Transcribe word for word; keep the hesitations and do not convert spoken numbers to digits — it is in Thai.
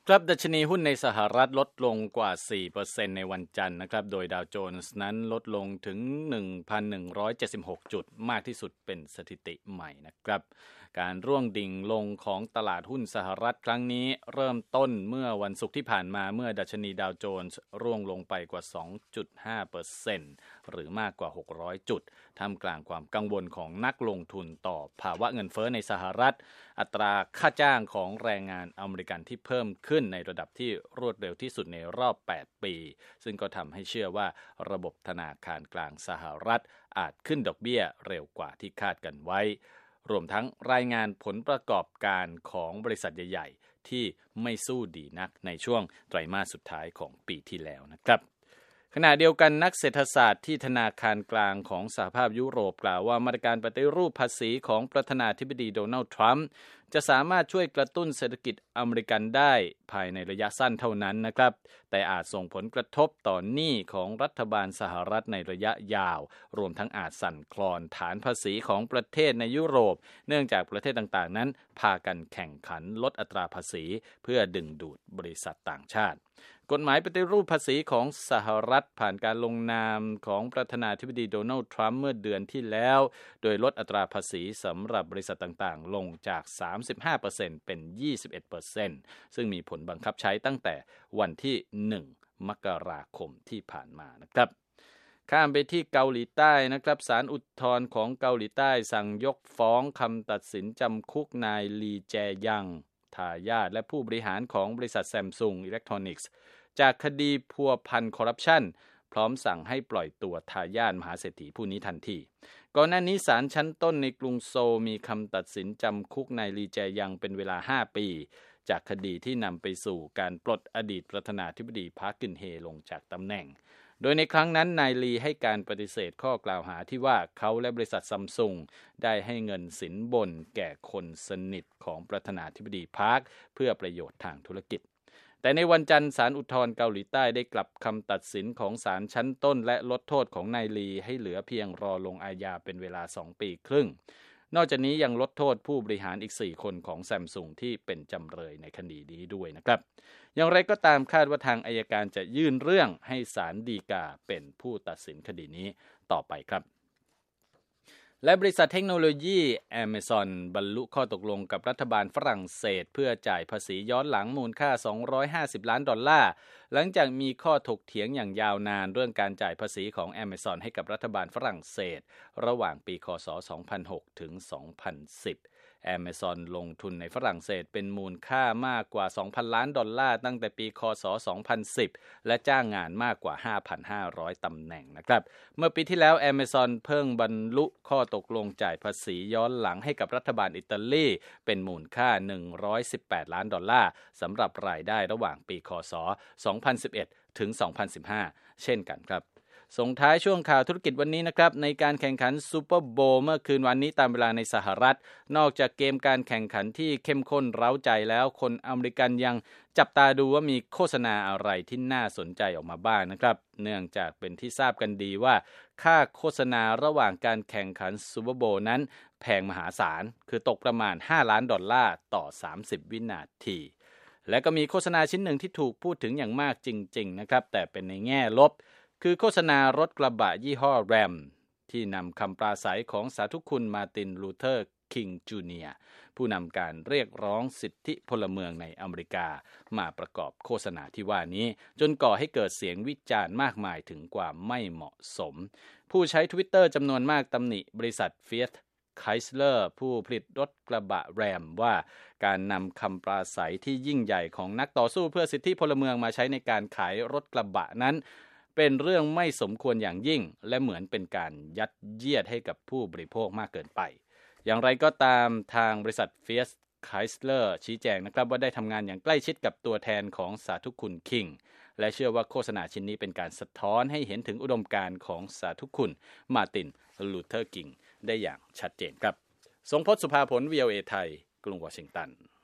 ครับดัชนีหุ้นในสหรัฐลดลงกว่า สี่เปอร์เซ็นต์ ในวันจันทร์นะครับโดยดาวโจนส์นั้นลดลงถึง หนึ่งพันหนึ่งร้อยเจ็ดสิบหก จุดมากที่สุดเป็นสถิติใหม่นะครับการร่วงดิ่งลงของตลาดหุ้นสหรัฐครั้งนี้เริ่มต้นเมื่อวันศุกร์ที่ผ่านมาเมื่อดัชนีดาวโจนส์ร่วงลงไปกว่า สองจุดห้าเปอร์เซ็นต์ หรือมากกว่าหกร้อยจุดท่ามกลางความกังวลของนักลงทุนต่อภาวะเงินเฟ้อในสหรัฐอัตราค่าจ้างของแรงงานอเมริกันที่เพิ่มขึ้นในระดับที่รวดเร็วที่สุดในรอบแปดปีซึ่งก็ทำให้เชื่อว่าระบบธนาคารกลางสหรัฐอาจขึ้นดอกเบี้ยเร็วกว่าที่คาดกันไว้รวมทั้งรายงานผลประกอบการของบริษัทใหญ่ๆที่ไม่สู้ดีนักในช่วงไตรมาสสุดท้ายของปีที่แล้วนะครับขณะเดียวกันนักเศรษฐศาสตร์ที่ธนาคารกลางของสหภาพยุโรปกล่าวว่ามาตรการปฏิรูปภาษีของประธานาธิบดีโดนัลด์ทรัมป์จะสามารถช่วยกระตุ้นเศรษฐกิจอเมริกันได้ภายในระยะสั้นเท่านั้นนะครับแต่อาจส่งผลกระทบต่อหนี้ของรัฐบาลสหรัฐในระยะยาวรวมทั้งอาจสั่นคลอนฐานภาษีของประเทศในยุโรปเนื่องจากประเทศต่างๆนั้นพากันแข่งขันลดอัตราภาษีเพื่อดึงดูดบริษัทต่างชาติกฎหมายปฏิรูปภาษีของสหรัฐผ่านการลงนามของประธานาธิบดีโดนัลด์ทรัมป์เมื่อเดือนที่แล้วโดยลดอัตราภาษีสำหรับบริษัทต่างๆลงจาก สามสิบห้าเปอร์เซ็นต์ เป็น ยี่สิบเอ็ดเปอร์เซ็นต์ ซึ่งมีผลบังคับใช้ตั้งแต่วันที่ หนึ่ง มกราคมที่ผ่านมานะครับข้ามไปที่เกาหลีใต้นะครับศาลอุทธรณ์ของเกาหลีใต้สั่งยกฟ้องคำตัดสินจำคุกนายลีแจยังทายาทและผู้บริหารของบริษัท Samsung Electronicsจากคดีพัวพันคอร์รัปชันพร้อมสั่งให้ปล่อยตัวทายาทมหาเศรษฐีผู้นี้ทันทีก่อนหน้านี้ศาลชั้นต้นในกรุงโซลมีคำตัดสินจำคุกนายลีแจยังเป็นเวลาห้าปีจากคดีที่นำไปสู่การปลดอดีตประธานาธิบดีพาร์คกึนเฮลงจากตำแหน่งโดยในครั้งนั้นนายลีให้การปฏิเสธข้อกล่าวหาที่ว่าเขาและบริษัทซัมซุงได้ให้เงินสินบนแก่คนสนิทของประธานาธิบดีพาร์คเพื่อประโยชน์ทางธุรกิจแต่ในวันจันทร์ศาลอุทธรณ์เกาหลีใต้ได้กลับคำตัดสินของศาลชั้นต้นและลดโทษของนายลีให้เหลือเพียงรอลงอาญาเป็นเวลาสองปีครึ่งนอกจากนี้ยังลดโทษผู้บริหารอีกสี่คนของ Samsung ที่เป็นจำเลยในคดีนี้ด้วยนะครับอย่างไรก็ตามคาดว่าทางอัยการจะยื่นเรื่องให้ศาลฎีกาเป็นผู้ตัดสินคดีนี้ต่อไปครับและบริษัทเทคโนโลยี Amazon บรรลุข้อตกลงกับรัฐบาลฝรั่งเศสเพื่อจ่ายภาษีย้อนหลังมูลค่าสองร้อยห้าสิบล้านดอลลาร์หลังจากมีข้อถกเถียงอย่างยาวนานเรื่องการจ่ายภาษีของ Amazon ให้กับรัฐบาลฝรั่งเศสระหว่างปีค.ศ. สองพันหกถึงสองพันสิบAmazon ลงทุนในฝรั่งเศสเป็นมูลค่ามากกว่า สองพันล้านดอลลาร์ตั้งแต่ปีค.ศ. สองพันสิบและจ้างงานมากกว่า ห้าพันห้าร้อย ตำแหน่งนะครับเมื่อปีที่แล้ว Amazon เพิ่งบรรลุข้อตกลงจ่ายภาษีย้อนหลังให้กับรัฐบาลอิตาลีเป็นมูลค่าหนึ่งร้อยสิบแปดล้านดอลลาร์สำหรับรายได้ระหว่างปีค.ศ. สองพันสิบเอ็ดถึงสองพันสิบห้าเช่นกันครับส่งท้ายช่วงข่าวธุรกิจวันนี้นะครับในการแข่งขันซูเปอร์โบว์เมื่อคืนวันนี้ตามเวลาในสหรัฐนอกจากเกมการแข่งขันที่เข้มข้นเร้าใจแล้วคนอเมริกันยังจับตาดูว่ามีโฆษณาอะไรที่น่าสนใจออกมาบ้างนะครับเนื่องจากเป็นที่ทราบกันดีว่าค่าโฆษณาระหว่างการแข่งขันซูเปอร์โบว์นั้นแพงมหาศาลคือตกประมาณห้าล้านดอลลาร์ต่อสามสิบวินาทีและก็มีโฆษณาชิ้นหนึ่งที่ถูกพูดถึงอย่างมากจริงๆนะครับแต่เป็นในแง่ลบคือโฆษณารถกระบะยี่ห้อแรมที่นำคำปราศัยของสาธุคุณมาร์ตินลูเทอร์คิงจูเนียร์ผู้นำการเรียกร้องสิทธิพลเมืองในอเมริกามาประกอบโฆษณาที่ว่านี้จนก่อให้เกิดเสียงวิจารณ์มากมายถึงความไม่เหมาะสมผู้ใช้ Twitter จำนวนมากตำหนิบริษัท Fiat Chrysler ผู้ผลิตรถกระบะแรมว่าการนำคำปราศัยที่ยิ่งใหญ่ของนักต่อสู้เพื่อสิทธิพลเมืองมาใช้ในการขายรถกระบะนั้นเป็นเรื่องไม่สมควรอย่างยิ่งและเหมือนเป็นการยัดเยียดให้กับผู้บริโภคมากเกินไปอย่างไรก็ตามทางบริษัท Fiat Chrysler ชี้แจงนะครับว่าได้ทำงานอย่างใกล้ชิดกับตัวแทนของสาธุคุณคิงและเชื่อว่าโฆษณาชิ้นนี้เป็นการสะท้อนให้เห็นถึงอุดมการณ์ของสาธุคุณมาร์ตินลูเทอร์คิงได้อย่างชัดเจนครับทรงพจน์ สุภาผล วี โอ เอ ไทยกรุงวอชิงตัน